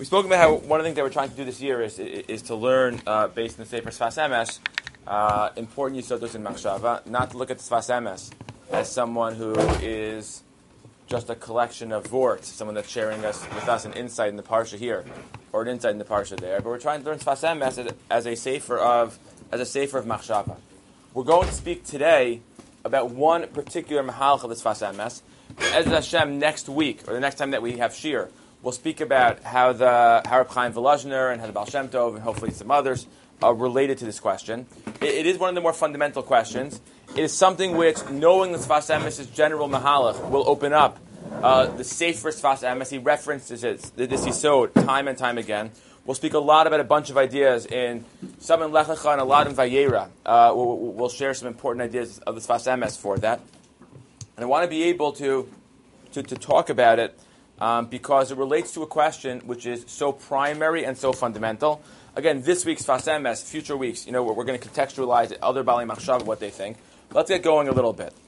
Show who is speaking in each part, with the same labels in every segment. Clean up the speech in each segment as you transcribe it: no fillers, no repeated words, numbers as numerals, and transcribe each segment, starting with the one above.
Speaker 1: We spoke about how one of the things that we're trying to do this year is to learn, based on the Sefer Sfas Emes, important yisodos in Machshava, not to look at the Sfas Emes as someone who is just a collection of vorts, someone that's sharing with us an insight in the parsha here, or an insight in the parsha there. But we're trying to learn Sfas Emes as a sefer of Machshava. We're going to speak today about one particular mahalach of the Sfas Emes. As Hashem, next week, or the next time that we have Shir, we'll speak about how Reb Chaim Volozhiner and how the Baal Shem Tov, and hopefully some others, are related to this question. It is one of the more fundamental questions. It is something which, knowing the Sfas Emes' general mahalach, will open up the Sefer Sfas Emes. He references this yisod time and time again. We'll speak a lot about a bunch of ideas in some in Lech Lecha and a lot in Vayera. We'll share some important ideas of the Sfas Emes for that. And I want to be able to talk about it because it relates to a question which is so primary and so fundamental. Again, this week's Sfas Emes, future weeks, we're going to contextualize other Balei Machshava, what they think. Let's get going a little bit.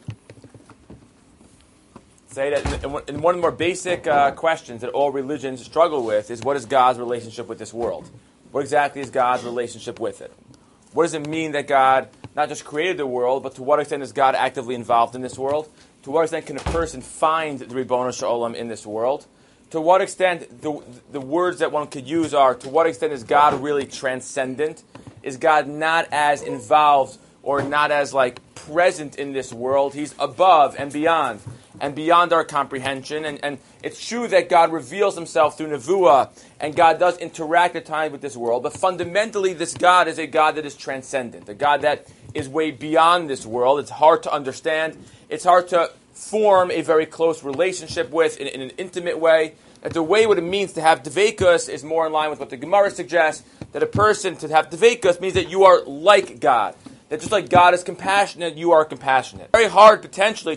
Speaker 1: Say that in one of the more basic questions that all religions struggle with is, what is God's relationship with this world? What exactly is God's relationship with it? What does it mean that God not just created the world, but to what extent is God actively involved in this world? To what extent can a person find the Ribbono Shel Olam in this world? To what extent, the words that one could use are, to what extent is God really transcendent? Is God not as involved or not as present in this world? He's above and beyond our comprehension. And it's true that God reveals himself through Nevuah, and God does interact at times with this world. But fundamentally, this God is a God that is transcendent, a God that is way beyond this world. It's hard to understand. It's hard to form a very close relationship with in an intimate way. That the way what it means to have Dveikus is more in line with what the Gemara suggests, that a person to have Dveikus means that you are like God. That just like God is compassionate, you are compassionate. Very hard potentially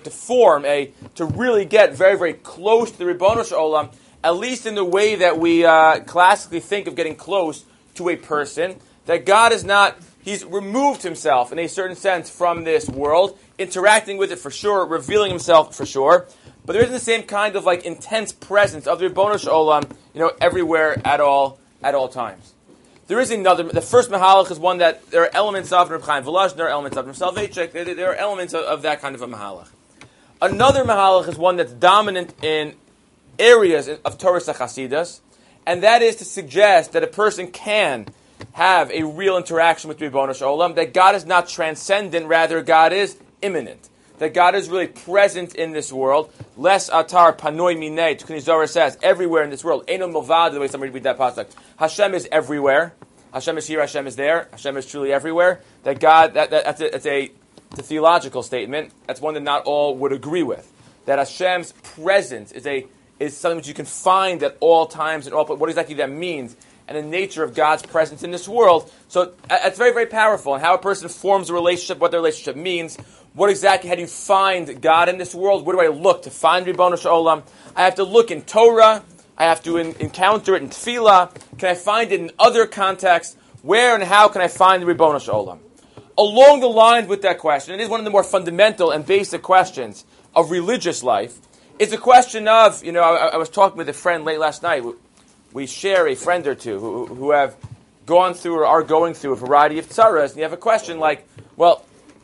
Speaker 1: to really get very, very close to the Ribbono Shel Olam, at least in the way that we classically think of getting close to a person. That God is not, he's removed himself in a certain sense from this world, interacting with it for sure, revealing himself for sure. But there isn't the same kind of intense presence of the Ribbono Shel Olam, everywhere at all times. There is another. The first mahalach is one that there are elements of Reb Chaim Volozhiner, there are elements of Reb Soloveitchik. There are elements of that kind of a mahalach. Another mahalach is one that's dominant in areas of Torah Chasidus, and that is to suggest that a person can have a real interaction with Ribbono Shel Olam. That God is not transcendent, rather God is immanent. That God is really present in this world. Les atar panoi minei, Tukuni Zohar says, everywhere in this world. Eino milvad, the way somebody read that pasuk. Hashem is everywhere. Hashem is here, Hashem is there. Hashem is truly everywhere. That God, it's a theological statement. That's one that not all would agree with. That Hashem's presence is something that you can find at all times and all. But what exactly that means and the nature of God's presence in this world. So it's very, very powerful. And how a person forms a relationship, what the relationship means. How do you find God in this world? Where do I look to find Ribbono Shel Olam? I have to look in Torah. I have to encounter it in Tefillah. Can I find it in other contexts? Where and how can I find the Ribbono Shel Olam? Along the lines with that question, it is one of the more fundamental and basic questions of religious life. It's a question of, I was talking with a friend late last night. We share a friend or two who have gone through or are going through a variety of tzaras, and you have a question like, well,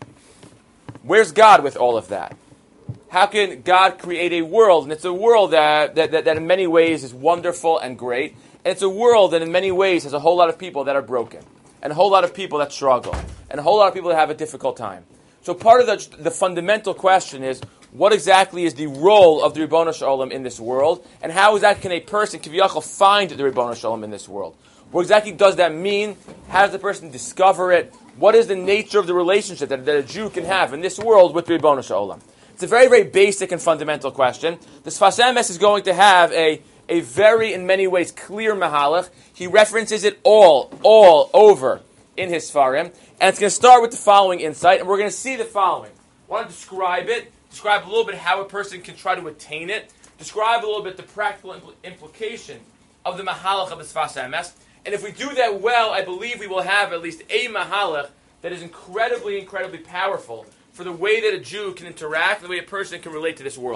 Speaker 1: where's God with all of that? How can God create a world? And it's a world that in many ways is wonderful and great. And it's a world that in many ways has a whole lot of people that are broken. And a whole lot of people that struggle. And a whole lot of people that have a difficult time. So part of the fundamental question is, what exactly is the role of the Ribbono Shel Olam in this world? And how can a person, Kiviyachol, find the Ribbono Shel Olam in this world? What exactly does that mean? How does the person discover it? What is the nature of the relationship that a Jew can have in this world with Ribbono Shel Olam? It's a very, very basic and fundamental question. The Sfas Emes is going to have a very, in many ways, clear mahalach. He references it all over in his Sfarim. And it's going to start with the following insight, and we're going to see the following. I want to describe a little bit how a person can try to attain it, describe a little bit the practical implication of the mahalach of the Sfas Emes. And if we do that well, I believe we will have at least a mahalach that is incredibly, incredibly powerful for the way that a Jew can interact, and the way a person can relate to this world.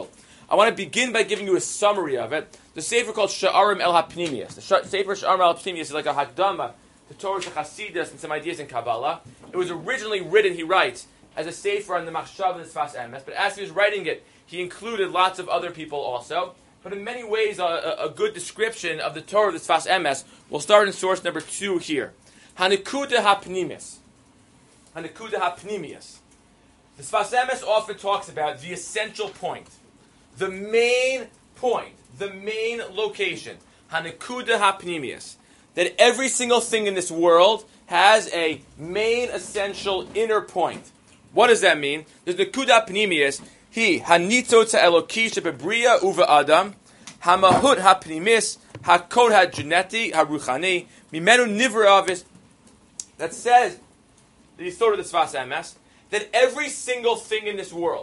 Speaker 1: I want to begin by giving you a summary of it. The sefer called Sha'arim El HaPnimius. The sefer Sha'arim El HaPnimius is like a Hakdama to Torah Chasidus and some ideas in Kabbalah. It was originally written, he writes, as a sefer on the Machshav and the Sfas Emes, but as he was writing it, he included lots of other people also. But in many ways, a good description of the Torah of the Sfas Emes. We'll start in source number 2 here. Hanekuda HaPnimis. Hanekuda HaPnimius. The Sfas Emes often talks about the essential point, the main point, the main location, Hanekuda HaPnimius, that every single thing in this world has a main essential inner point. What does that mean? There's Nekuda HaPnimius, Hanitzot HaEloki Shebebriya Uva Adam, Hamahut HaPnimis, Hakod HaGeneti HaRuchani, Mimenu Nivra Avis, that says, the Yisod of the Sfas Emes, that every single thing in this world,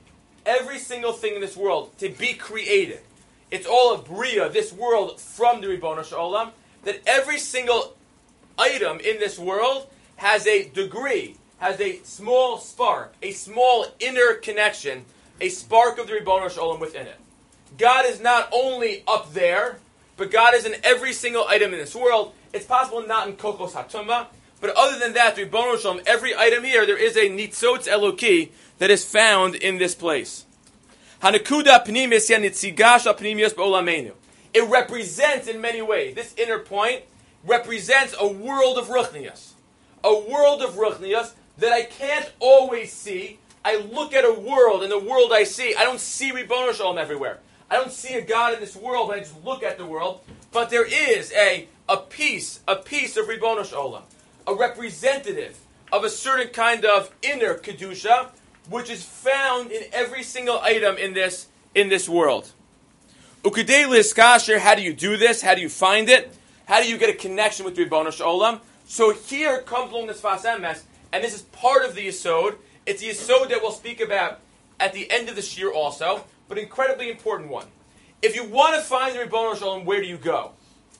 Speaker 1: to be created, it's all a Bria, this world from the Ribbono Shel Olam, that every single item in this world has a degree, has a small spark, a small inner connection, a spark of the Ribbono Shel Olam within it. God is not only up there, but God is in every single item in this world. It's possible not in Kokos HaTumah, but other than that, the Ribbono Shel Olam, every item here, there is a Nitzotz Eloki that is found in this place. Hanekuda Pnimis Yanitzigash Pnimius B'Olamenu. It represents in many ways, this inner point represents a world of Ruchnius. A world of Ruchnius that I can't always see. I look at a world, and the world I see, I don't see Ribbono Shel Olam everywhere. I don't see a God in this world when I just look at the world. But there is a piece of Ribbono Shel Olam, a representative of a certain kind of inner Kedusha, which is found in every single item in this world. Ukidei liskasher, how do you do this? How do you find it? How do you get a connection with Ribbono Shel Olam? So here comes along the Sfas Emes, and this is part of the Yisod. It's the Yisod that we'll speak about at the end of the Shir also, but incredibly important one. If you want to find the Ribbono Shel Olam, where do you go?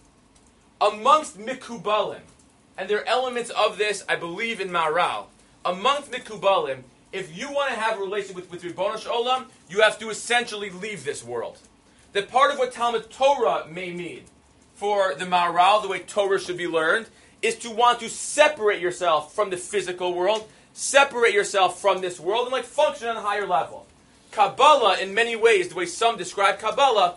Speaker 1: Amongst Mikubalim, and there are elements of this, I believe, in Maharal. Amongst Mikubalim, if you want to have a relationship with Ribbono Shel Olam, you have to essentially leave this world. That part of what Talmud Torah may mean for the Maharal, the way Torah should be learned, is to want to separate yourself from the physical world, separate yourself from this world, and function on a higher level. Kabbalah, in many ways, the way some describe Kabbalah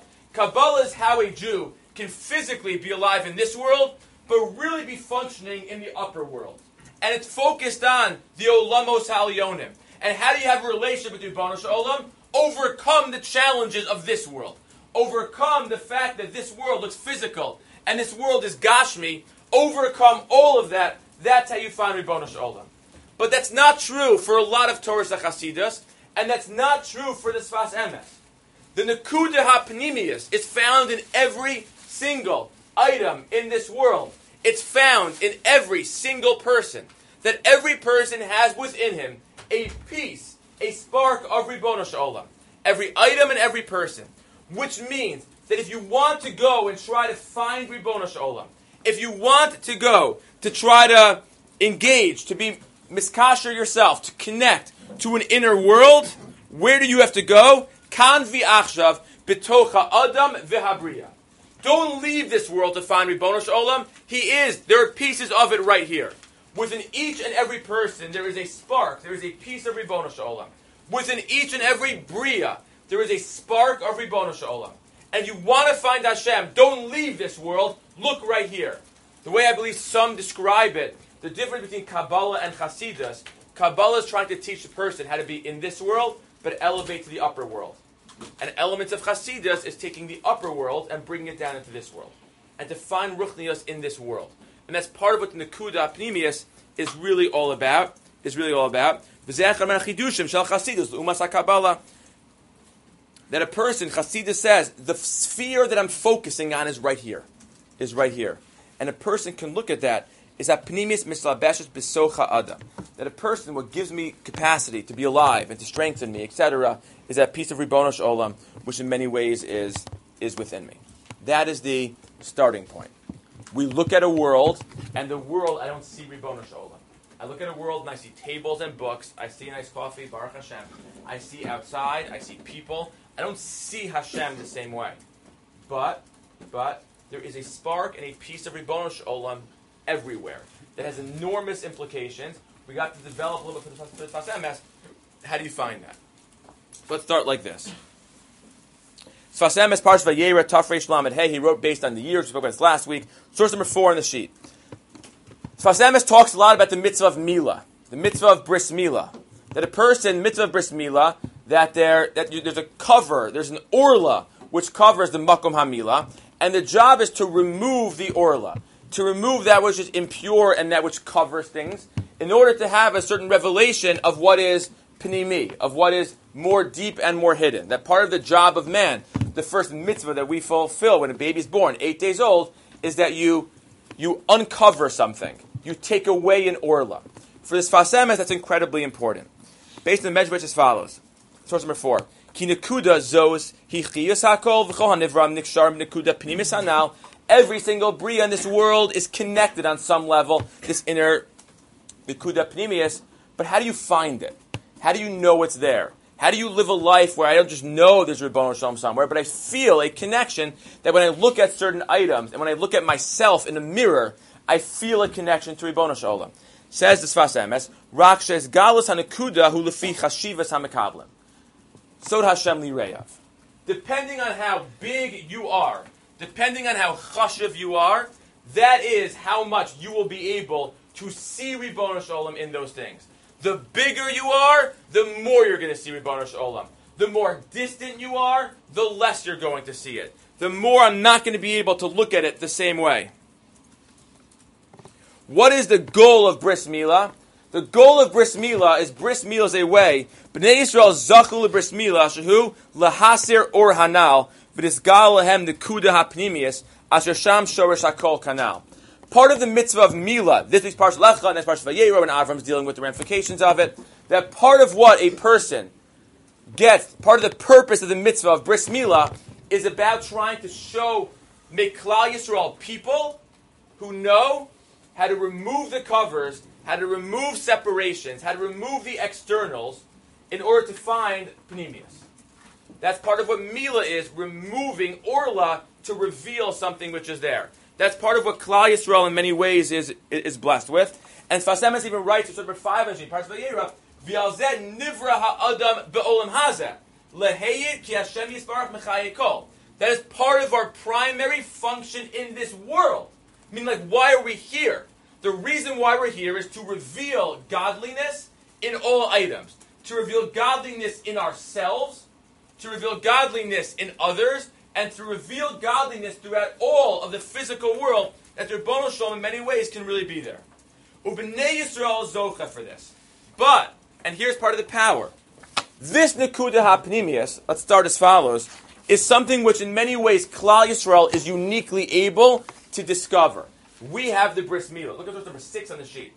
Speaker 1: is how a Jew can physically be alive in this world, but really be functioning in the upper world. And it's focused on the Olamos Halyonim. And how do you have a relationship with Ribbono Shel Olam? Overcome the challenges of this world. Overcome the fact that this world looks physical, and this world is Gashmi. Overcome all of that. That's how you find Ribbono Shel Olam. But that's not true for a lot of Torah Chasidus, and that's not true for the Sfas Emes. The Nekuda HaPnimius is found in every single item in this world. It's found in every single person. That every person has within him a piece, a spark of Ribbono Shel Olam. Every item and every person. Which means that if you want to go and try to find Ribbono Shel Olam, if you want to go to try to engage, to be miskasher yourself, to connect to an inner world, where do you have to go? Kan v'achshav b'tocha adam v'habriya. Don't leave this world to find Ribbono Shel Olam. There are pieces of it right here. Within each and every person, there is a spark. There is a piece of Ribbono Shel Olam. Within each and every bria, there is a spark of Ribbono Shel Olam. And you want to find Hashem, don't leave this world. Look right here. The way I believe some describe it, the difference between Kabbalah and Chasidus, Kabbalah is trying to teach the person how to be in this world, but elevate to the upper world. And elements of Chasidus is taking the upper world and bringing it down into this world. And to find Ruchnius in this world. And that's part of what the Nekuda Pnimius is really all about. That a person, Chasidus says, the sphere that I'm focusing on is right here. And a person can look at that, is that Pnimius mislabeshes besocha adam. That a person, what gives me capacity to be alive and to strengthen me, etc., is that piece of Ribbono Shel Olam, which in many ways is within me. That is the starting point. We look at a world, and the world, I don't see Ribbono Shel Olam. I look at a world and I see tables and books. I see a nice coffee, Baruch Hashem. I see outside. I see people. I don't see Hashem the same way. But there is a spark and a piece of Ribbono Shel Olam everywhere that has enormous implications. We got to develop a little bit for the Sfas Emes. How do you find that? Let's start like this. Sfas Emes, Parsh Vayera, Tafresh Lamed Hey. He wrote based on the years. We spoke about this last week. Source number 4 on the sheet. Sfas Emes talks a lot about the mitzvah of Milah, the mitzvah of Bris Milah. That a person, mitzvah of Bris Milah, there's a cover, there's an orla which covers the Makom HaMilah, and the job is to remove the orla, to remove that which is impure and that which covers things, in order to have a certain revelation of what is Pnimi, of what is more deep and more hidden. That part of the job of man, the first mitzvah that we fulfill when a baby is born, 8 days old, is that you uncover something. You take away an orla. For this Sfas Emes, that's incredibly important. Based on the Medrash as follows. Source number 4. Ki nekuda zos hi chiyus hakol v'chol hanivram nikshar nekuda pnimis hanal. Every single bria in this world is connected on some level, this inner nekuda pnimius. But how do you find it? How do you know it's there? How do you live a life where I don't just know there's Ribbono Shel Olam somewhere, but I feel a connection that when I look at certain items and when I look at myself in the mirror, I feel a connection to Ribbono Shel Olam. Says the Sfas Emes, Rak shes galus hanekuda hu lefi chashivas hamekablim. Sod Hashem lireyav. Depending on how big you are, depending on how chashiv you are, that is how much you will be able to see Ribbono Shel Olam in those things. The bigger you are, the more you're going to see Ribbono Shel Olam. The more distant you are, the less you're going to see it. The more I'm not going to be able to look at it the same way. What is the goal of Bris Milah? The goal of Bris Milah is a way. Bnei Yisrael zachu lebris Milah shehu lahasir or hanal v'nisgal lehem nekuda hapnimius asher sham shorish hakol kanal. Part of the mitzvah of Milah, this week's Parsh Lecha and next Parsh Vayera, and Avram's dealing with the ramifications of it, that part of what a person gets, part of the purpose of the mitzvah of Bris Milah is about trying to make Klal Yisrael people who know how to remove the covers, how to remove separations, how to remove the externals in order to find Pnimius. That's part of what Milah is, removing Orla to reveal something which is there. That's part of what Klal Yisrael in many ways is blessed with. And Sfas Emes even writes in number 5 in Parshas Vayera, V'alzeh nivra ha'adam be'olam hazeh, leheyid ki Hashem yisbarach mechayei kol. That is part of our primary function in this world. I mean, why are we here? The reason why we're here is to reveal godliness in all items. To reveal godliness in ourselves, to reveal godliness in others, and to reveal godliness throughout all of the physical world, that the Ribbono Shel Olam in many ways can really be there. Ubnei Yisrael zocha for this. But, and here's part of the power, this Nekuda HaPnimius, let's start as follows, is something which in many ways Klal Yisrael is uniquely able to discover. We have the Bris Milah. Look at verse number 6 on the sheet.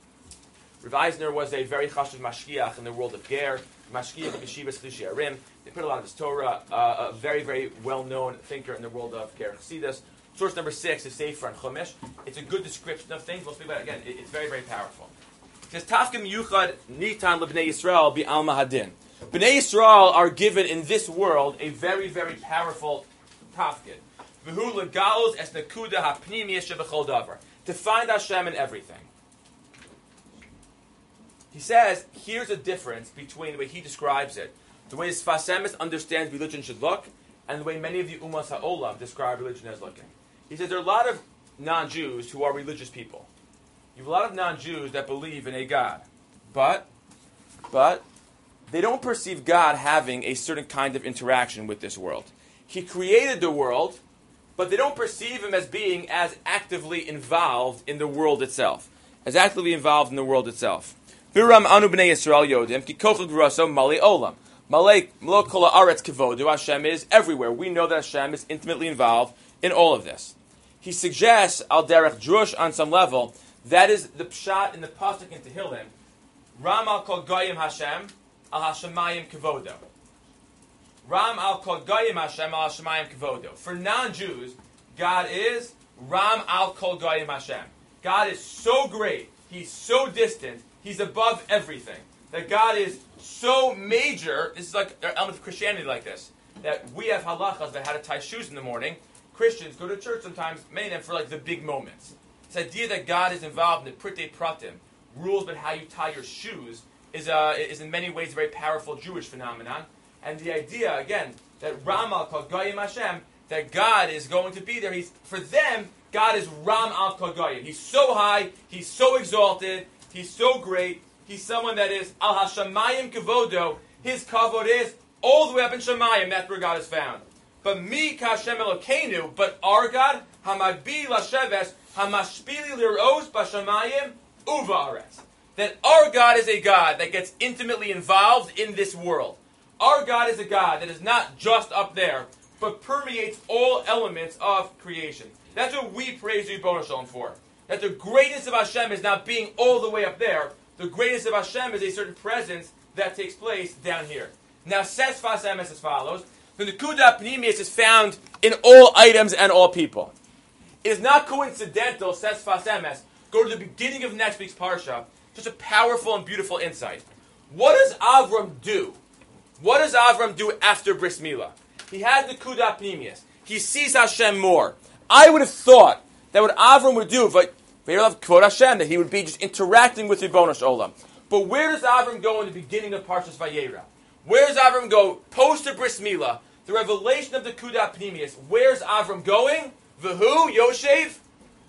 Speaker 1: Rav Eisner was a very chashuv mashgiach in the world of Ger, mashgiach of Yeshivas Chlishi Arim. They put a lot of his Torah, a very, very well-known thinker in the world of Ger Chassidus. Source number 6 is Sefer and Chumash. It's a good description of things. We'll speak about it again. It's very, very powerful. It says, Tafkim Yuchad Nitan L'Bnei Yisrael Bi Alma Hadin. Bnei Yisrael are given in this world a very, very powerful tafkid. V'hu legalos es nekuda hapnimiyas shebechol davar. To find Hashem in everything. He says, here's a difference between the way he describes it, the way Sfas Emes understands religion should look, and the way many of the Umas HaOlam describe religion as looking. He says there are a lot of non-Jews who are religious people. You have a lot of non-Jews that believe in a God. But they don't perceive God having a certain kind of interaction with this world. He created the world, but they don't perceive him as being as actively involved in the world itself. Viram anu b'nei Yisrael yodim ki kochel g'raso mali olam. Malay mlo kol haaretz kivodu. Hashem is everywhere. We know that Hashem is intimately involved in all of this. He suggests al derech drush on some level. That is the pshat in the pasuk in Tehillim. Ram al kol goyim Hashem al hashemayim kivodo. Ram al kol goyim Hashem al hashemayim kivodo. For non-Jews, God is Ram al kol goyim Hashem. God is so great. He's so distant. He's above everything. That God is so major. This is like an element of Christianity like this. that we have halachas about how to tie shoes in the morning. Christians go to church sometimes, many of them for like the big moments. This idea that God is involved in the Pritei Pratim, rules about how you tie your shoes, is in many ways a very powerful Jewish phenomenon. And the idea, again, that Ramal called Goyim Hashem, that God is going to be there. For them, God is Ram al Kol Goyim. He's so high, he's so exalted, he's so great. He's someone that is Al Hashamayim Kevodo. His kavod is all the way up in Shemayim. That's where God is found. But mi kashem Elokeinu, but our God, Hamagbi Lasheves, Hamashpili Liros Bashamayim Uva Aretz. That our God is a God that gets intimately involved in this world. Our God is a God that is not just up there, but permeates all elements of creation. That's what we praise Ribono Shalom for. That the greatness of Hashem is not being all the way up there. The greatness of Hashem is a certain presence that takes place down here. Now, says Sfas Emes as follows: the Nekuda Pnimius is found in all items and all people. It is not coincidental, says Sfas Emes. Go to the beginning of next week's Parsha. Such a powerful and beautiful insight. What does Avram do? What does Avram do after Bris Milah? He has the Nekuda Pnimius. He sees Hashem more. I would have thought that what Avram would do, Kvod Hashem, that he would be just interacting with Ribono Shalom. But where does Avram go in the beginning of Parshas Vayera? Where does Avram go post the Bris Milah, the revelation of the Nekuda Pnimius? Where's Avram going? V'hu Yoshev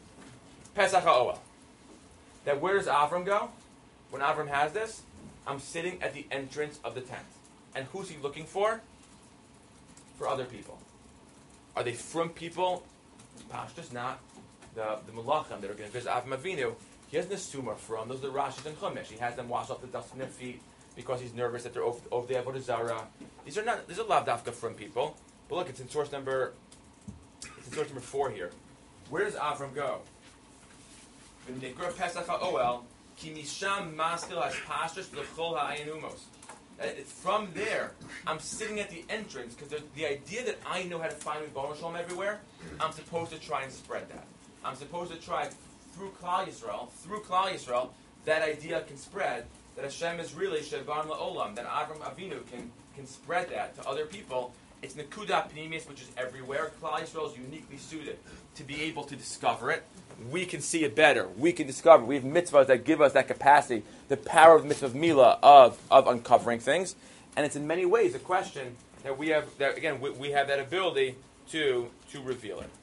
Speaker 1: Pesach HaOel. That where does Avram go? When Avram has this, I'm sitting at the entrance of the tent. And who's he looking for? For other people. Are they from people? Pashtus, not the Malachim that are going to visit Avram Avinu. He has an assuma from those are the Rashis and Chumash. He has them wash off the dust from their feet because he's nervous that they're over the Avodah Zarah. These are lav dafka from people. But look, it's in source number 4 here. Where does Avram go? V'nikra Pesach HaOel ki misham maskil hashpashtus l'chol ha'ayin umos. From there, I'm sitting at the entrance because the idea that I know how to find Ribono Shalom everywhere, I'm supposed to try and spread that. I'm supposed to try through Klal Yisrael, that idea can spread, that Hashem is really Shevan La'olam, that Avram Avinu can spread that to other people. It's Nekuda Pnimius, which is everywhere. Klal Yisrael is uniquely suited to be able to discover it. We can see it better. We can discover. We have mitzvahs that give us that capacity, the power of mitzvah milah of uncovering things. And it's in many ways a question that we have, that again, we have that ability to reveal it.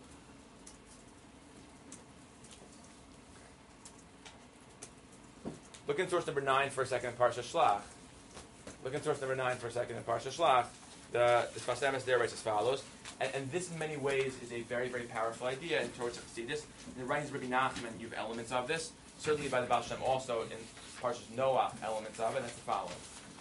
Speaker 1: Look in source number 9 for a second in Parsha Shlach. The Sfas Emes there writes as follows, and this in many ways is a very, very powerful idea in Torah Tzidis. In the writings of Rabbi Nachman, you have elements of this. Certainly by the Baal Shem also in Parshas Noach, elements of it. That's the following.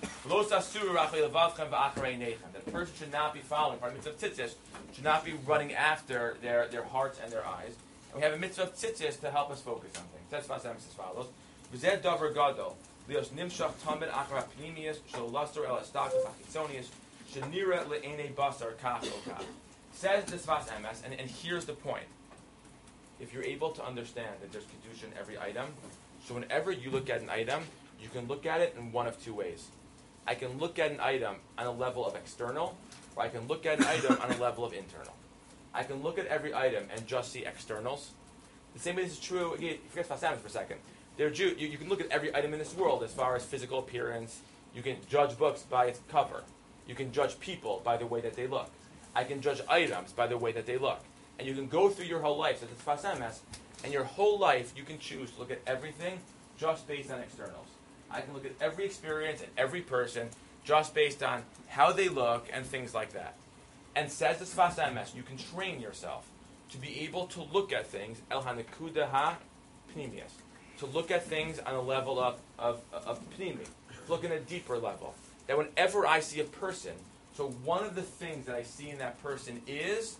Speaker 1: That a person should not be following, part of the mitzvah of tzitzis, should not be running after their hearts and their eyes. And we have a mitzvah of tzitzis to help us focus on things. That's Sfas Emes as follows. V'zeh davar gadol, lios nimshach tamid achar ha'pnimius, shel lastor el astakos hachitzonius, shenira le'enei basar kach o kach. Says the Sfas Emes, and here's the point. If you're able to understand that there's kedusha in every item, so whenever you look at an item, you can look at it in one of two ways. I can look at an item on a level of external, or I can look at an item on a level of internal. I can look at every item and just see externals. The same way this is true, again, forget Sfas Emes for a second. You can look at every item in this world as far as physical appearance. You can judge books by its cover. You can judge people by the way that they look. I can judge items by the way that they look. And you can go through your whole life, so it's Sfas Emes, and your whole life you can choose to look at everything just based on externals. I can look at every experience and every person just based on how they look and things like that. And says the Sfas Emes, you can train yourself to be able to look at things, El HaNekuda HaPnimius, to look at things on a level of Pnimi, to look at a deeper level. That whenever I see a person, so one of the things that I see in that person is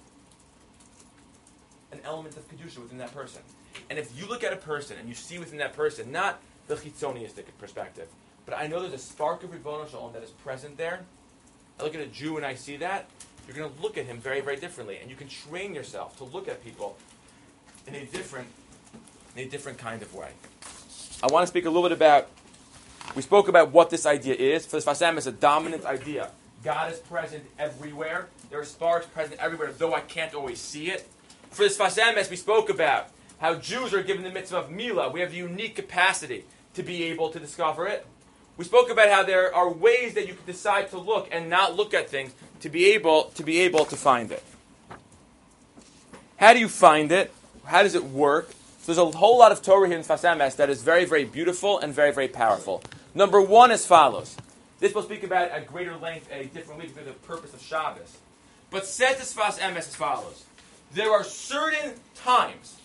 Speaker 1: an element of Kedusha within that person. And if you look at a person and you see within that person, not the chitzoniistic perspective, but I know there's a spark of Ribono Shalom that is present there. I look at a Jew and I see that, you're going to look at him very, very differently. And you can train yourself to look at people in a different kind of way. I want to speak a little bit about, we spoke about what this idea is. For the Sfas Emes, it's a dominant idea. God is present everywhere. There are sparks present everywhere, though I can't always see it. For this Sfas Emes, we spoke about how Jews are given the mitzvah of Milah. We have the unique capacity to be able to discover it. We spoke about how there are ways that you can decide to look and not look at things to be able to find it. How do you find it? How does it work? So there's a whole lot of Torah here in Sfas Emes that is very, very beautiful and very, very powerful. Number one as follows. This will speak about at greater length a different week for the purpose of Shabbos. But says the Sfas Emes as follows. There are certain times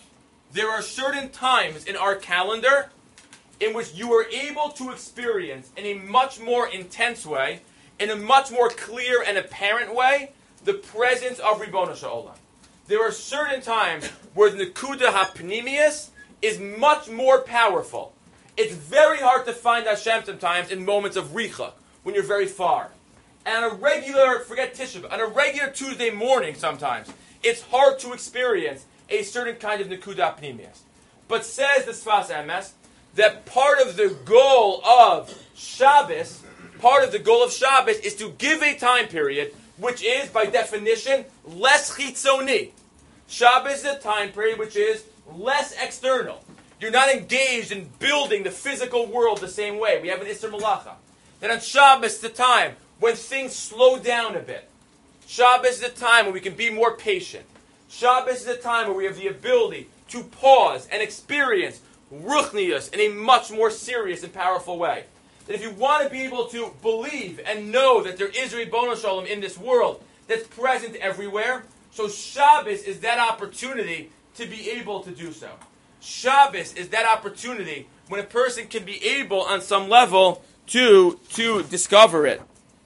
Speaker 1: in our calendar in which you are able to experience in a much more intense way, in a much more clear and apparent way, the presence of Ribbono Shel Olam. There are certain times where the Nekuda HaPnimius is much more powerful. It's very hard to find Hashem sometimes in moments of Richa, when you're very far. And on a regular, forget Tisha B'Av, on a regular Tuesday morning sometimes, it's hard to experience a certain kind of Nekuda HaPnimius. But says the Sfas Emes, that part of the goal of Shabbos is to give a time period which is, by definition, less chitzoni. Shabbos is a time period which is less external. You're not engaged in building the physical world the same way. We have an Isser Malacha. Then on Shabbos is the time when things slow down a bit. Shabbos is a time when we can be more patient. Shabbos is a time where we have the ability to pause and experience Ruchnius in a much more serious and powerful way. That if you want to be able to believe and know that there is Ribbono Shel Olam in this world that's present everywhere, so Shabbos is that opportunity to be able to do so. Shabbos is that opportunity when a person can be able, on some level, to discover it.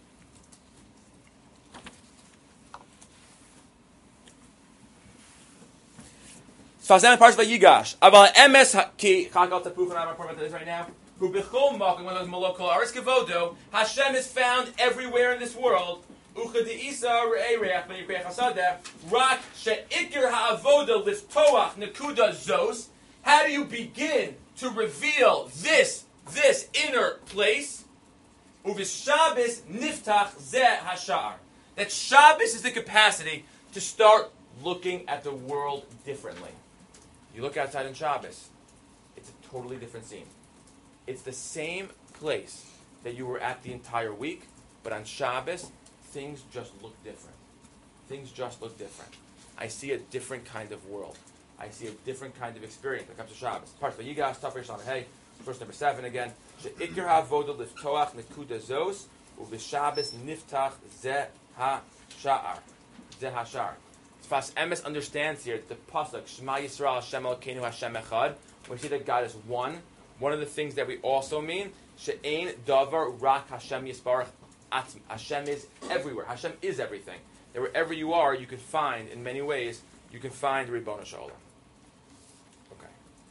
Speaker 1: Sfas Emes Parshat Vayigash. Aval emes ki chakal tapuch, and I'm reporting about this right now. Who b'chol makom when malok kol aretz kevodo. Hashem is found everywhere in this world. Ucha deisa re'ei reach v'yikreich hasadeh. Rak she'ikir ha'avoda liftoach nekuda zos. How do you begin to reveal this inner place? Uvis Shabbos niftach zeh hashar. That Shabbos is the capacity to start looking at the world differently. You look outside on Shabbos, it's a totally different scene. It's the same place that you were at the entire week, but on Shabbos, things just look different. Things just look different. I see a different kind of world. I see a different kind of experience when it comes to Shabbos. Parshat Vayigash, Tafresh Lamed Hey, verse number 7 again. She'ikir ha'avoda liftoach nekuda zos, u'v'Shabbos niftach zeh ha'sha'ar. Zeh ha'sha'ar. Sfas Emes understands here that the pasuk Shema Yisrael Hashem Elokeinu Hashem Echad. When we see that God is one of the things that we also mean she'ein davar rak Hashem Yisbarach atzmi. Hashem is everywhere. Hashem is everything. That wherever you are, you can find in many ways you can find Ribbono Shel Olam. Okay.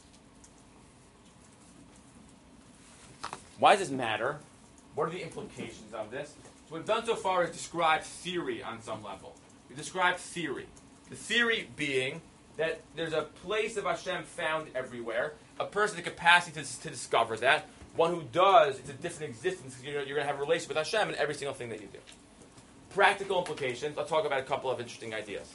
Speaker 1: Why does this matter? What are the implications of this? So what we've done so far is describe theory on some level. We describe theory. The theory being that there's a place of Hashem found everywhere, a person with the capacity to discover that. One who does, it's a different existence. You're going to have a relationship with Hashem in every single thing that you do. Practical implications, I'll talk about a couple of interesting ideas.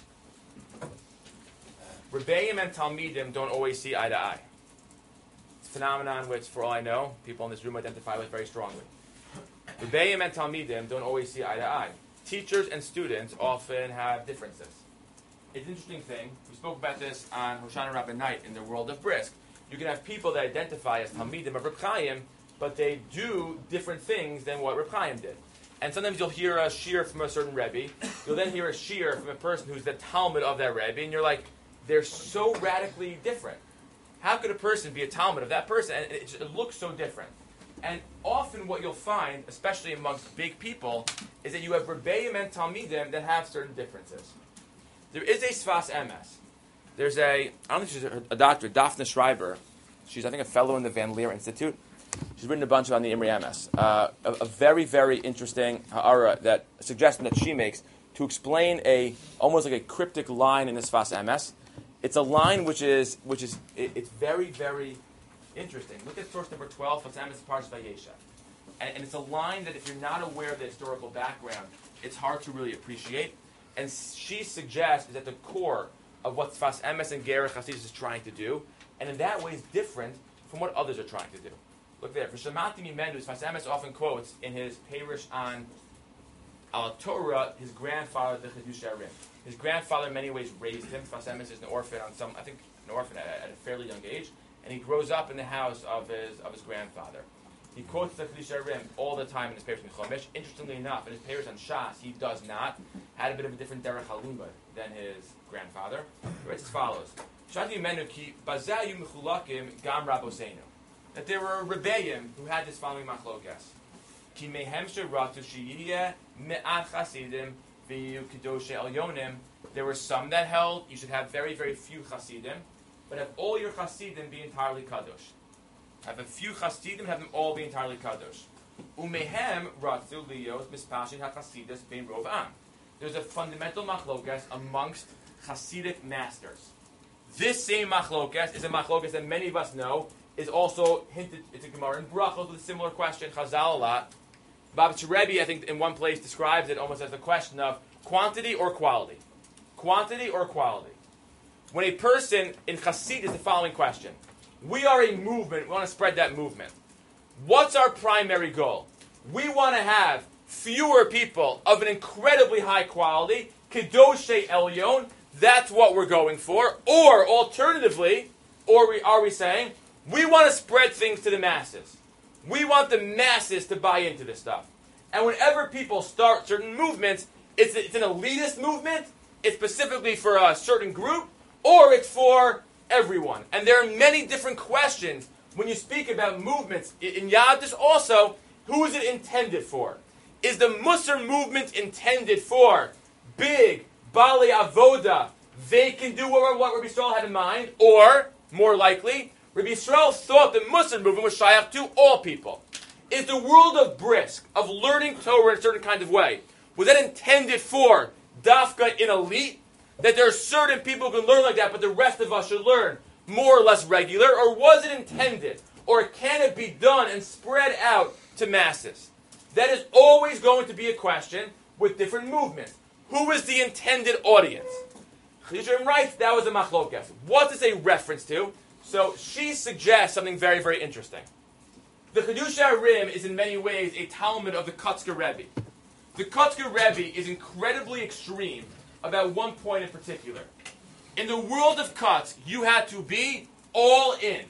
Speaker 1: Rebbeim and Talmidim don't always see eye to eye. It's a phenomenon which, for all I know, people in this room identify with very strongly. Rebbeim and Talmidim don't always see eye to eye. Teachers and students often have differences. It's an interesting thing. We spoke about this on Hoshana Rabbah night in the world of Brisk. You can have people that identify as Talmidim of Reb Chaim, but they do different things than what Reb Chaim did. And sometimes you'll hear a shiur from a certain Rebbe. You'll then hear a shiur from a person who's the Talmud of that Rebbe, and you're like, they're so radically different. How could a person be a Talmud of that person? And it looks so different. And often what you'll find, especially amongst big people, is that you have Rebbeim and Talmidim that have certain differences. There is a Sfas Emes. There's I don't think she's a doctor, Daphne Schreiber. She's, I think, a fellow in the Van Leer Institute. She's written a bunch on the Imri Emes. A very, very interesting ha'ara that suggestion that she makes to explain almost like a cryptic line in the Sfas Emes. It's a line which is it's very, very interesting. Look at source number 12, Sfas Emes Parshat Vayeshev. And it's a line that if you're not aware of the historical background, it's hard to really appreciate. And she suggests is at the core of what Sfas Emes and Ger Chasidus is trying to do, and in that way is different from what others are trying to do. Look there. For Shemati Mimenu, Sfas Emes often quotes in his Perush on Al Torah his grandfather, the Chiddushei HaRim. His grandfather, in many ways, raised him. Sfas Emes is an orphan at a fairly young age, and he grows up in the house of his grandfather. He quotes the Chiddushei HaRim all the time in his Perush in Chumash. Interestingly enough, in his Perush on Shas, he does not. Had a bit of a different derech halimud than his grandfather. He writes as follows: Shati Menu ki bazayu mechulakim gam rabosenu. That there were rebbeim who had this following machlokas. Ki mehem sheratu sheyiyeh me'at chasidim v'yu kedoshei elyonim. There were some that held you should have very, very few chasidim, but have all your chasidim be entirely kadosh. Have a few chasidim, have them all be entirely kadosh. Umehem ratu liyos mispashin hachasidus bein rov am. There's a fundamental machlokas amongst Hasidic masters. This same machlokas is a machlokas that many of us know is also hinted. It's a Gemara in Brachos with a similar question. Chazal a lot. Babich Rebbe, I think, in one place describes it almost as the question of quantity or quality. Quantity or quality. When a person in Hasid is the following question: we are a movement. We want to spread that movement. What's our primary goal? We want to have fewer people of an incredibly high quality, Kedoshei Elyon, that's what we're going for. Or, alternatively, are we saying, we want to spread things to the masses. We want the masses to buy into this stuff. And whenever people start certain movements, it's an elitist movement, it's specifically for a certain group, or it's for everyone. And there are many different questions when you speak about movements. In Yadus also, who is it intended for? Is the Musar movement intended for big, Bali Avoda? They can do what Rabbi Yisrael had in mind, or, more likely, Rabbi Yisrael thought the Musar movement was shayach to all people. Is the world of brisk, of learning Torah in a certain kind of way, was that intended for dafka in elite? That there are certain people who can learn like that, but the rest of us should learn more or less regular? Or was it intended, or can it be done and spread out to masses? That is always going to be a question with different movements. Who is the intended audience? Chiddushei HaRim writes that was a machlokas. What is a reference to? So she suggests something very, very interesting. The Chiddushei HaRim is in many ways a Talmud of the Kotzker Rebbe. The Kotzker Rebbe is incredibly extreme about one point in particular. In the world of Kotsk, you had to be all in.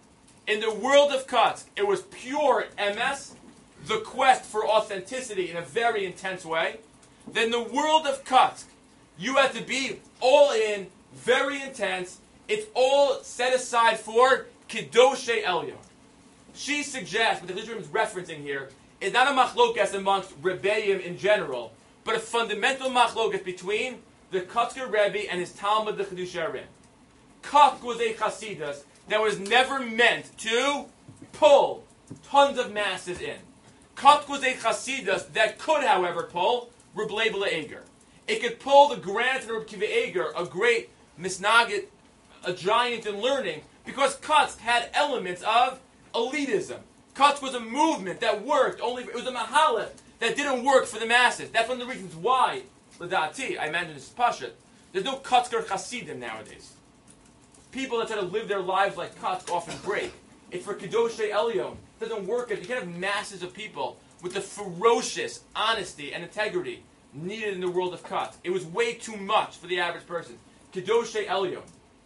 Speaker 1: In the world of Kotsk, it was pure MS, the quest for authenticity in a very intense way. Then the world of Kotsk, you had to be all in, very intense. It's all set aside for Kedoshei Elyon. She suggests, what the Chiddushei HaRim is referencing here, is not a machlokas amongst Rebbeim in general, but a fundamental machlokas between the Kotzker Rebbe and his Talmud, the Chiddushei HaRim. Kotsk was a Chasidus that was never meant to pull tons of masses in. Kotsk was a Chasidus that could, however, pull Reb Leibele Eger. It could pull the grandson of Reb Kiva Eger, a great misnagid, a giant in learning, because Kotsk had elements of elitism. Kotsk was a movement that worked only. It was a mahalach that didn't work for the masses. That's one of the reasons why, l'da'ati, I imagine this is Pashut, there's no Kotzker Hasidim nowadays. People that try to live their lives like Kotsk often break. It's for Kedoshei Elyon. It doesn't work. You can't have masses of people with the ferocious honesty and integrity needed in the world of Kotsk. It was way too much for the average person. Kedoshei Elyon.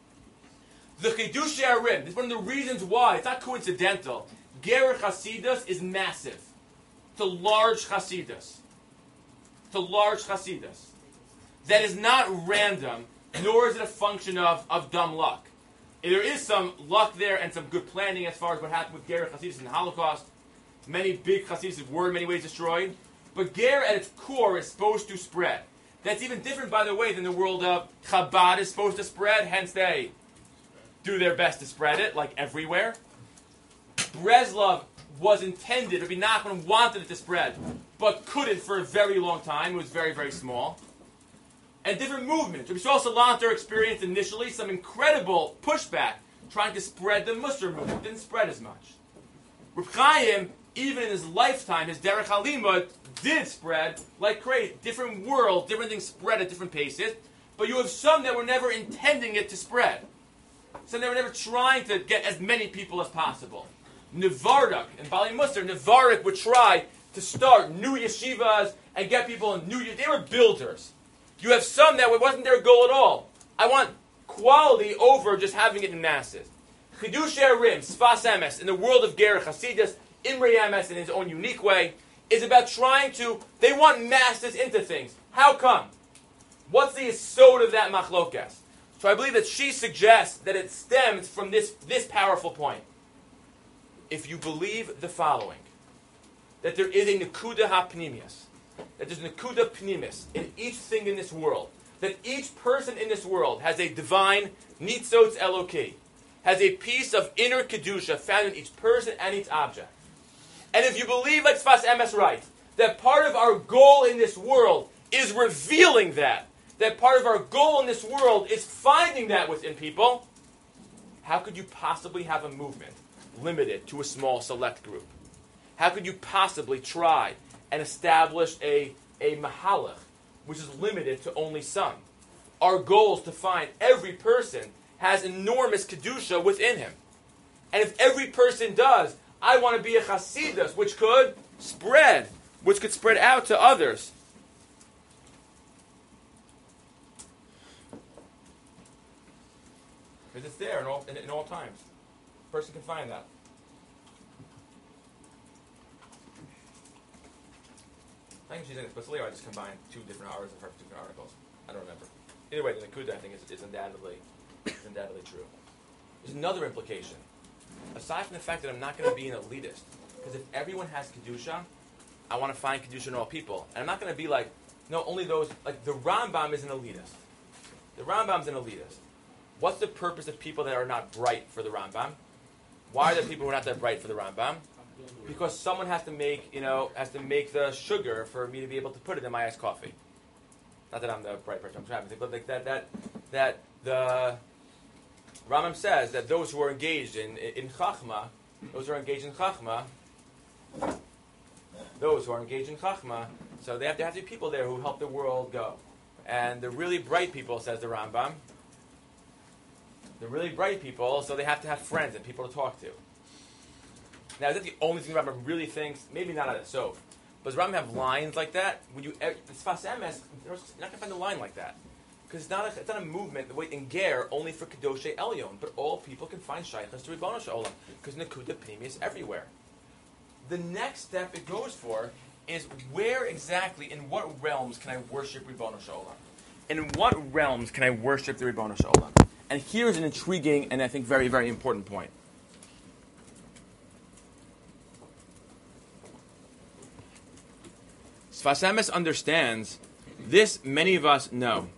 Speaker 1: The Chiddushei HaRim, this is one of the reasons why, it's not coincidental. Ger Chasidus is massive. It's a large Chasidus. It's a large Chasidus. That is not random, nor is it a function of dumb luck. There is some luck there and some good planning as far as what happened with Ger Chasidus in the Holocaust. Many big Chasidus were in many ways destroyed. But Ger at its core is supposed to spread. That's even different, by the way, than the world of Chabad is supposed to spread, hence they do their best to spread it, like everywhere. Breslov was intended, Rabbi Nachman wanted it to spread, but couldn't for a very long time. It was very, very small. And different movements. Rabbi Yisrael Salanter experienced initially some incredible pushback trying to spread the Musar movement. It didn't spread as much. Reb Chaim, even in his lifetime, his Derech HaLimud did spread like crazy. Different worlds, different things spread at different paces. But you have some that were never intending it to spread. Some that were never trying to get as many people as possible. Nevardak and Bali Musar, Nevardak would try to start new yeshivas and get people in new yeshivas. They were builders. You have some that wasn't their goal at all. I want quality over just having it in masses. Chidush Erim, Sfas Emes, in the world of Ger Chasidus, Imre Emes in his own unique way, is about trying to, they want masses into things. How come? What's the yesod of that machlokas? So I believe that she suggests that it stems from this powerful point. If you believe the following, that there is a nekuda hapnimius, that there's nekuda pnimis in each thing in this world, that each person in this world has a divine nitzotz eloki, has a piece of inner kedusha found in each person and each object. And if you believe, like Sfas Emes writes, that part of our goal in this world is revealing that part of our goal in this world is finding that within people, how could you possibly have a movement limited to a small select group? How could you possibly try and establish a mahalach which is limited to only some? Our goal is to find every person has enormous kedusha within him. And if every person does, I want to be a chasidus, which could spread out to others. Because it's there in all times. A person can find that. I think she's in it, but I just combined two different hours of her two different articles. I don't remember. Either way, the Nakuda, I think, is undoubtedly true. There's another implication. Aside from the fact that I'm not going to be an elitist, because if everyone has Kedusha, I want to find Kedusha in all people. And I'm not going to be like, no, only those, like the Rambam is an elitist. The Rambam's an elitist. What's the purpose of people that are not bright for the Rambam? Why are there people who are not that bright for the Rambam? Because someone has to make the sugar for me to be able to put it in my iced coffee. Not that I'm the bright person, I'm trying to think, but like that the Rambam says that those who are engaged in Chachma, so they have to be people there who help the world go. And the really bright people, says the Rambam, so they have to have friends and people to talk to. Now, is that the only thing the Rambam really thinks? Maybe not at a sof. But does Rambam have lines like that? When you Sfas Emes, you're not going to find a line like that. Because it's not a movement, the way in Ger, only for Kedoshei Elyon. But all people can find Shaykhas to Ribono Shalom. Because Nekuda Pnimi is everywhere. The next step it goes for is where exactly, in what realms can I worship Ribono Shalom? In what realms can I worship the Ribono Shalom? And here's an intriguing and I think very, very important point. Sfas Emes understands this. Many of us know.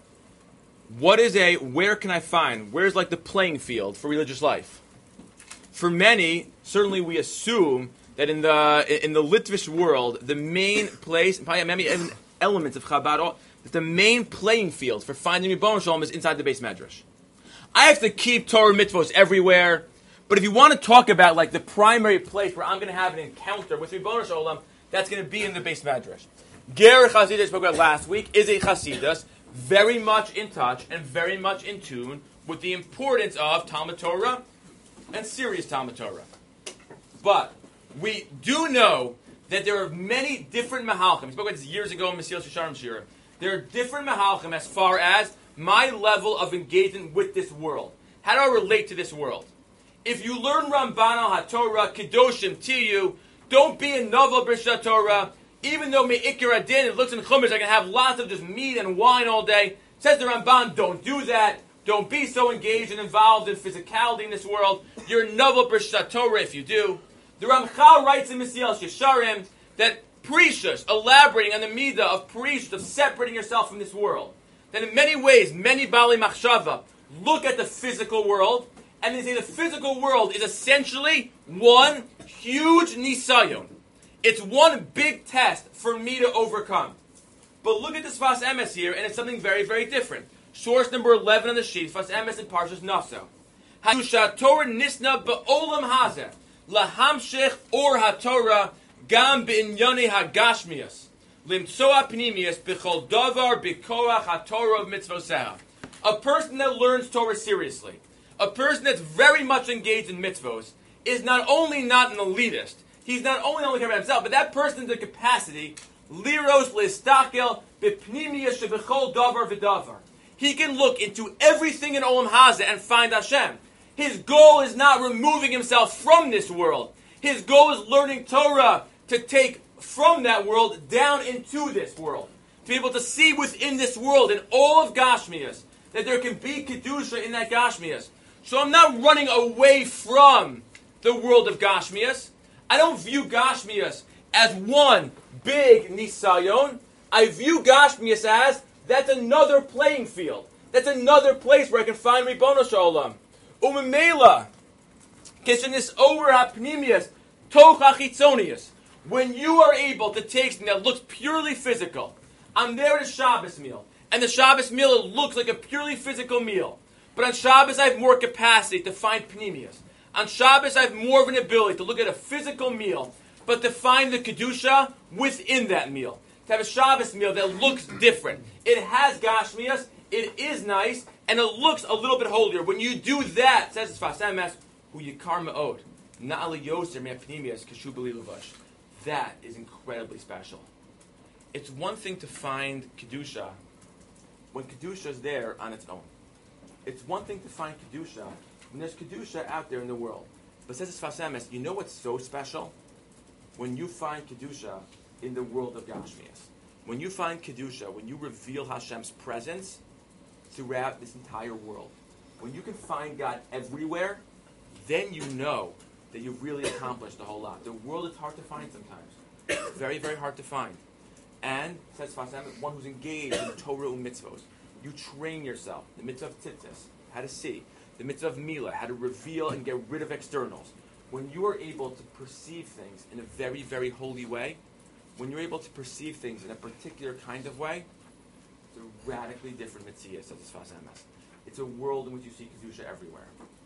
Speaker 1: Where can I find? Where's like the playing field for religious life? For many, certainly we assume that in the Litvish world, the main place, many elements of Chabad, that the main playing field for finding Ribono Shalom is inside the Beis Medrash. I have to keep Torah mitzvos everywhere, but if you want to talk about like the primary place where I'm going to have an encounter with Ribono Shalom, that's going to be in the Beis Medrash. Ger Chasidus, I spoke about last week, is a Chasidus very much in touch and very much in tune with the importance of Talmud Torah and serious Talmud Torah. But we do know that there are many different Mahalchim. We spoke about this years ago in Mesilas Yesharim Shira. There are different Mahalchim as far as my level of engagement with this world. How do I relate to this world? If you learn Ramban al HaTorah, Kedoshim Tiyu, don't be a novel B'Shat Torah. Even though Me'ikir Adin, it looks in Chumash, I can have lots of just meat and wine all day. Says the Ramban, don't do that. Don't be so engaged and involved in physicality in this world. You're a novel B'Shat Torah if you do. The Ramchal writes in Mesilas Yesharim that Perishus, elaborating on the midah of Perishus, of separating yourself from this world, that in many ways, many Bali Machshava look at the physical world, and they say the physical world is essentially one huge nisayon. It's one big test for me to overcome. But look at the Sfas Emes here, and it's something very, very different. Source number 11 on the sheet, Sfas Emes and Parshas Naso. Torah nisna ba'olam hazeh. lahamshech or haTorah gam b'inyane hagashmias limtsoa pnimius b'chol davar b'koach haTorah of mitzvoseha. A person that learns Torah seriously, a person that's very much engaged in mitzvos, is not only not an elitist, he's not only caring about himself, but that person has the capacity, liros listakel b'pnimius sheb'chol davar v'davar. He can look into everything in Olam Hazeh and find Hashem. His goal is not removing himself from this world. His goal is learning Torah to take from that world down into this world. To be able to see within this world, in all of Gashmias, that there can be Kedusha in that Gashmias. So I'm not running away from the world of Gashmias. I don't view Gashmias as one big Nisayon. I view Gashmias as that's another playing field. That's another place where I can find Ribono Shalom. Umemela, Keshanis over Hapnimius, Tocha Chitzonius. When you are able to take something that looks purely physical, I'm there at a Shabbos meal, and the Shabbos meal it looks like a purely physical meal. But on Shabbos I have more capacity to find Pnimius. On Shabbos I have more of an ability to look at a physical meal, but to find the Kedusha within that meal. To have a Shabbos meal that looks different. It has Gashmias, it is nice, and it looks a little bit holier. When you do that, says Sfas Emes, hu yikar me'od, na'ali yoser me'apnimias kashu b'li levash. That is incredibly special. It's one thing to find Kedusha when Kedusha is there on its own. It's one thing to find Kedusha when there's Kedusha out there in the world. But says Sfas Emes, you know what's so special? When you find Kedusha in the world of Gashmias. When you find Kedusha, when you reveal Hashem's presence throughout this entire world, when you can find God everywhere, then you know that you've really accomplished a whole lot. The world is hard to find sometimes. Very, very hard to find. And, says Fasam, one who's engaged in Torah and mitzvos. You train yourself. The mitzvah of tzitzis, how to see. The mitzvah of milah, how to reveal and get rid of externals. When you are able to perceive things in a very, very holy way, when you're able to perceive things in a particular kind of way, it's a radically different mitzvah, says Sfas Emes. It's a world in which you see Kedusha everywhere.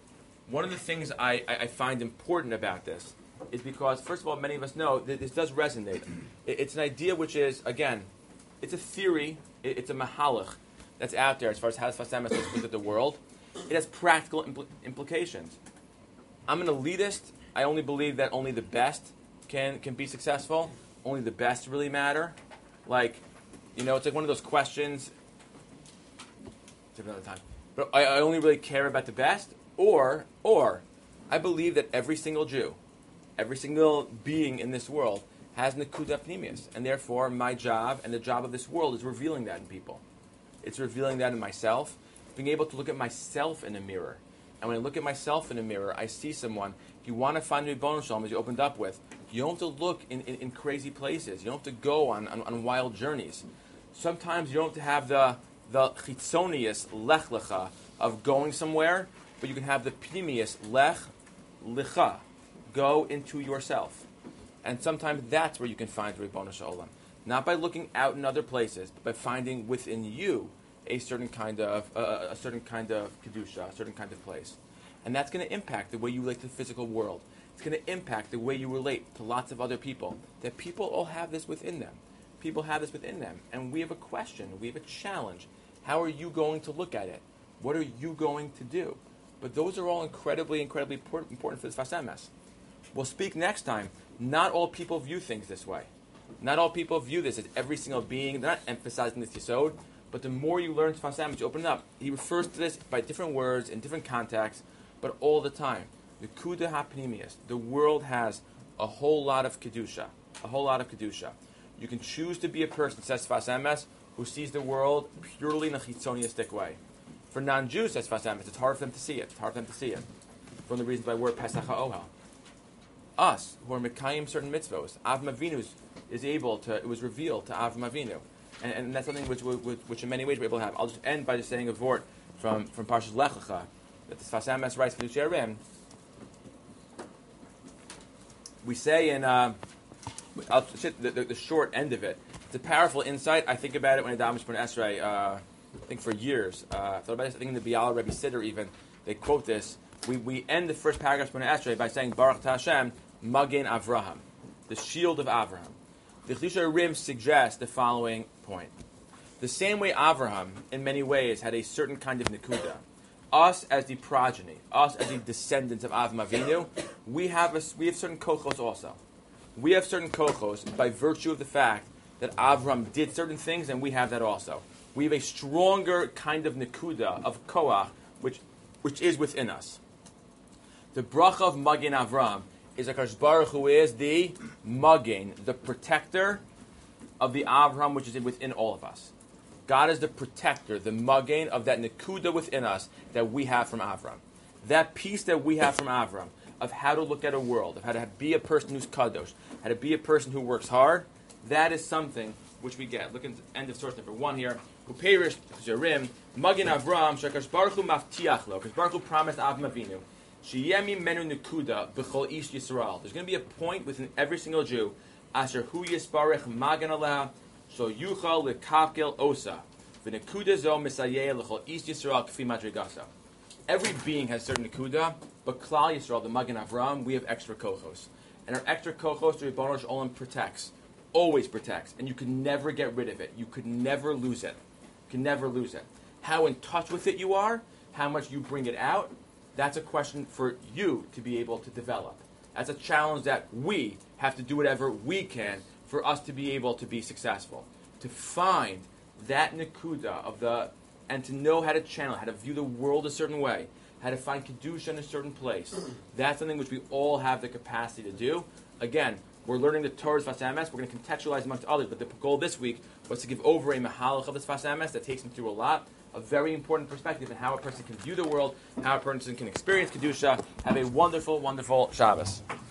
Speaker 1: One of the things I find important about this is because, first of all, many of us know that this does resonate. It's an idea which is, again, it's a theory, it's a mahalach that's out there as far as how Sfas Emes looks at the world. It has practical implications. I'm an elitist. I only believe that only the best can be successful. Only the best really matter. Like, it's like one of those questions. It's another time. But I only really care about the best. Or I believe that every single Jew, every single being in this world has Nekuda Pnimius. And therefore, my job and the job of this world is revealing that in people. It's revealing that in myself. Being able to look at myself in a mirror. And when I look at myself in a mirror, I see someone. If you want to find Ribono Shalom, as you opened up with, you don't have to look in crazy places. You don't have to go on wild journeys. Sometimes you don't have to have the chitzonius lech lecha of going somewhere, but you can have the pnimius lech lecha, go into yourself. And sometimes that's where you can find Ribono Shalom. Not by looking out in other places, but by finding within you a certain kind of kedusha, a certain kind of place, and that's going to impact the way you relate to the physical world. It's going to impact the way you relate to lots of other people. That people all have this within them. People have this within them, and we have a question. We have a challenge. How are you going to look at it? What are you going to do? But those are all incredibly, incredibly important for the Sfas Emes. We'll speak next time. Not all people view things this way. Not all people view this as every single being. They're not emphasizing this yesod. But the more you learn Sfas Emes, you open it up. He refers to this by different words in different contexts, but all the time. The Kuda HaPnimius. The world has a whole lot of Kedusha. A whole lot of Kedusha. You can choose to be a person, says Sfas Emes, who sees the world purely in a chitzoniistic way. For non-Jews, says Sfas Emes, it's hard for them to see it. It's hard for them to see it. For the reasons why we're Pesach HaOhel. Us, who are Mekayim certain mitzvos, Avram Avinu it was revealed to Avram Avinu. And that's something which in many ways we're able to have. I'll just end by just saying a vort from Parshas Lech Lecha that the Sfas Emes writes for Yisharim. We say in the short end of it. It's a powerful insight. I think about it when I daven Shemona Esrei. I think for years. I thought about this. I think in the Biala Rebbe Siddur even they quote this we end the first paragraph of Shemona Esrei by saying Baruch Hashem Magen Avraham, the shield of Avraham. The Chiddushei HaRim suggests the following point. The same way Avraham, in many ways, had a certain kind of nekuda, us as the progeny, us as the descendants of Avram Avinu, we have certain kochos also. We have certain kochos by virtue of the fact that Avram did certain things, and we have that also. We have a stronger kind of nekuda, of koach, which is within us. The bracha of Magen Avram is HaKadosh Baruch Hu is the Magen, the protector of the Avram which is within all of us. God is the protector, the Magen of that nekuda within us that we have from Avram. That piece that we have from Avram of how to look at a world, of how to be a person who's kadosh, how to be a person who works hard, that is something which we get. Look at the end of source number 1 here. Uperish Jerim, Magen Avram, Shakash Baruch Hu Maftiach Lo, because Baruch Hu promised Avram Avinu, Sheyemi Menu Nekuda B'chol Ish Yisrael. There's going to be a point within every single Jew, Asher Hu Yisparech Magen Aleha, So Yuchal Lekavkel Osa, V'Nekuda Zo Misayeh L'chol Ish Yisrael K'fi Madrigasa. Every being has certain Nekuda, but Klal Yisrael, the Magen Avram, we have extra kochos. And our extra kochos, the Rebbeinu Shalom protects. Always protects, and you can never get rid of it. You could never lose it. You can never lose it. How in touch with it you are, how much you bring it out, that's a question for you to be able to develop. That's a challenge that we have to do whatever we can for us to be able to be successful. To find that nekuda and to know how to channel, how to view the world a certain way, how to find kedusha in a certain place. That's something which we all have the capacity to do. Again, we're learning the Torah's Sfas Emes. We're going to contextualize amongst others, but the goal this week was to give over a mahalach of the Sfas Emes that takes them through a lot, a very important perspective in how a person can view the world, how a person can experience Kedusha. Have a wonderful, wonderful Shabbos.